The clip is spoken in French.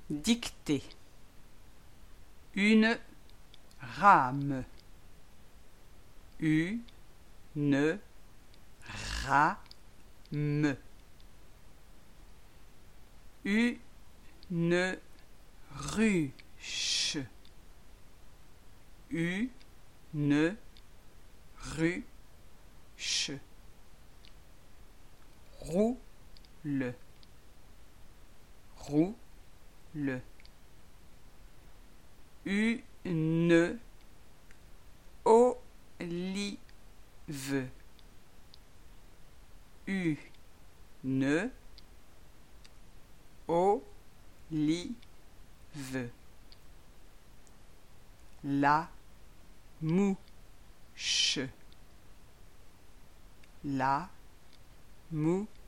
Dictée. Une rame. Une rame. Une ruche. Une ruche. Roule. Roule. Une olive. Une olive. La mouche. La mouche.